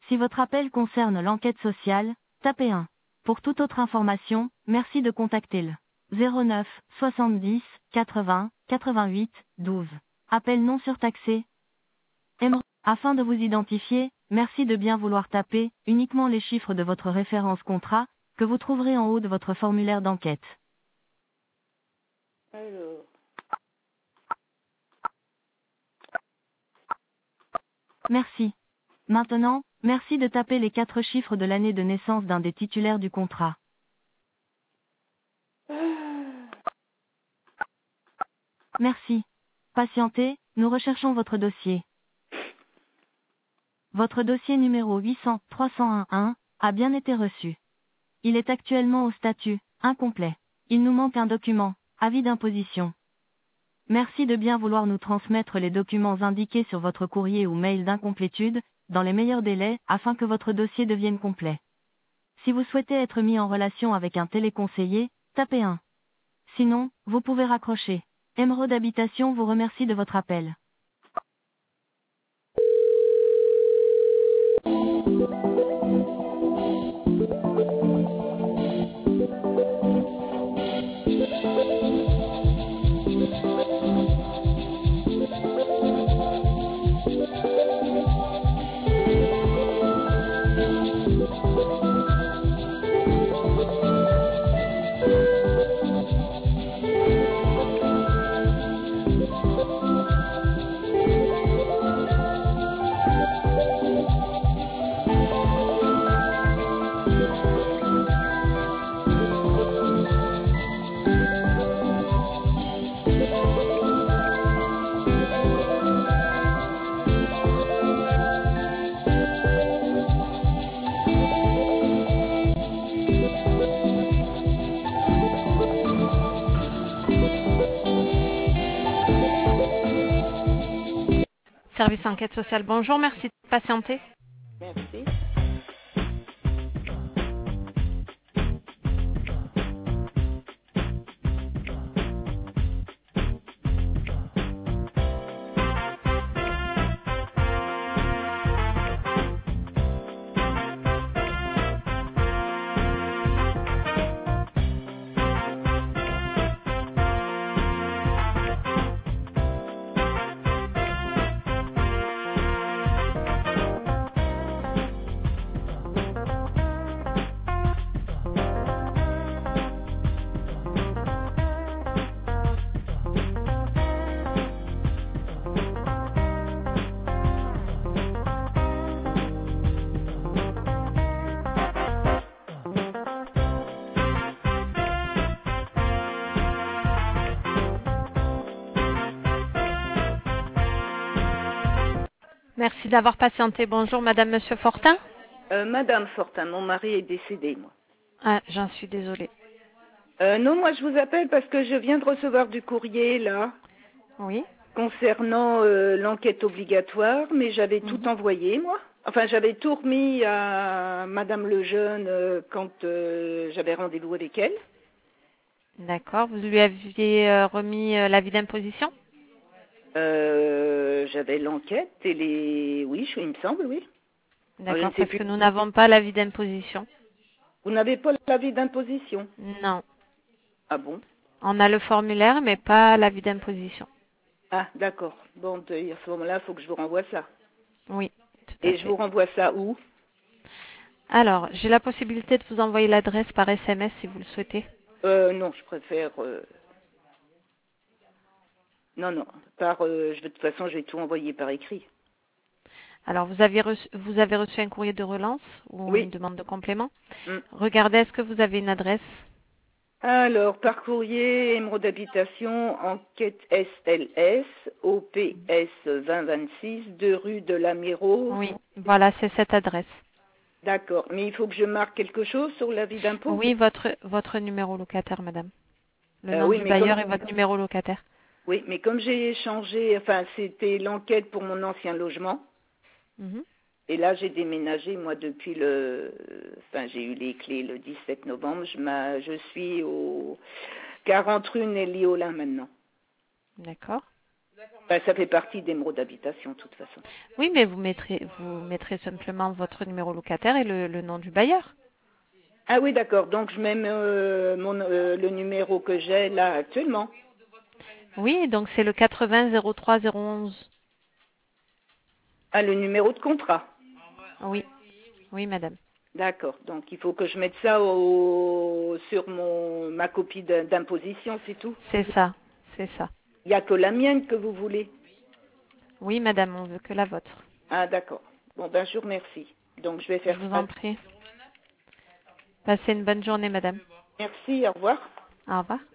Si votre appel concerne l'enquête sociale, tapez 1. Pour toute autre information, merci de contacter le 09 70 80 88 12. Appel non surtaxé. Afin de vous identifier, merci de bien vouloir taper uniquement les chiffres de votre référence contrat, que vous trouverez en haut de votre formulaire d'enquête. Alors, Merci. Maintenant, merci de taper les 4 chiffres de l'année de naissance d'un des titulaires du contrat. Merci. Patientez, nous recherchons votre dossier. Votre dossier numéro 800-301-1 a bien été reçu. Il est actuellement au statut incomplet. Il nous manque un document, avis d'imposition. Merci de bien vouloir nous transmettre les documents indiqués sur votre courrier ou mail d'incomplétude, dans les meilleurs délais, afin que votre dossier devienne complet. Si vous souhaitez être mis en relation avec un téléconseiller, tapez 1. Sinon, vous pouvez raccrocher. Émeraude Habitation vous remercie de votre appel. Service enquête sociale, bonjour, merci de patienter. merci. Merci d'avoir patienté. Bonjour, Madame, Monsieur Fortin. Madame Fortin, mon mari est décédé, moi. Ah, j'en suis désolée. Non, moi je vous appelle parce que je viens de recevoir du courrier, là, Oui. concernant l'enquête obligatoire, mais j'avais tout envoyé, moi. Enfin, j'avais tout remis à Madame Lejeune quand j'avais rendez-vous avec elle. D'accord. Vous lui aviez remis l'avis d'imposition? J'avais l'enquête et les... Oui, il me semble, oui. D'accord, sais parce plus. que nous n'avons pas l'avis d'imposition. Vous n'avez pas l'avis d'imposition? Non. Ah bon? On a le formulaire, mais pas l'avis d'imposition. Ah, d'accord. Bon, à ce moment-là, il faut que je vous renvoie ça. Oui, tout à Et fait. je vous renvoie ça où? Alors, j'ai la possibilité de vous envoyer l'adresse par SMS si vous le souhaitez. Non, je préfère... Non, non. De toute façon, je vais tout envoyer par écrit. Alors, vous avez reçu un courrier de relance ou Oui. une demande de complément. Mm. Regardez, est-ce que vous avez une adresse? Alors, par courrier, émeraude d'habitation, enquête SLS, OPS 2026, 2 rue de l'Améro. Oui, voilà, c'est cette adresse. D'accord. Mais il faut que je marque quelque chose sur l'avis d'impôt? Oui, votre numéro locataire, madame. Le nom oui, du mais bailleur et votre numéro locataire. Oui, mais comme j'ai changé, enfin, c'était l'enquête pour mon ancien logement. Mhm. Et là, j'ai déménagé, moi, depuis Enfin, j'ai eu les clés le 17 novembre. Je suis au 40 rue Nelly Olin maintenant. D'accord. Ben, ça fait partie des numéros d'habitation, de toute façon. Oui, mais vous mettrez simplement votre numéro locataire et le nom du bailleur. Ah oui, d'accord. Donc, je mets le numéro que j'ai là actuellement. Oui, donc c'est le 80 03 011. Ah, le numéro de contrat. Oui, oui, madame. D'accord. Donc, il faut que je mette ça sur ma copie d'imposition, c'est tout. C'est ça, c'est ça. Il n'y a que la mienne que vous voulez. Oui, madame, on veut que la vôtre. Ah, d'accord. Bon, ben, je vous remercie. Donc, je vais Je faire vous ça. en prie. Passez une bonne journée, madame. Merci, au revoir. Au revoir.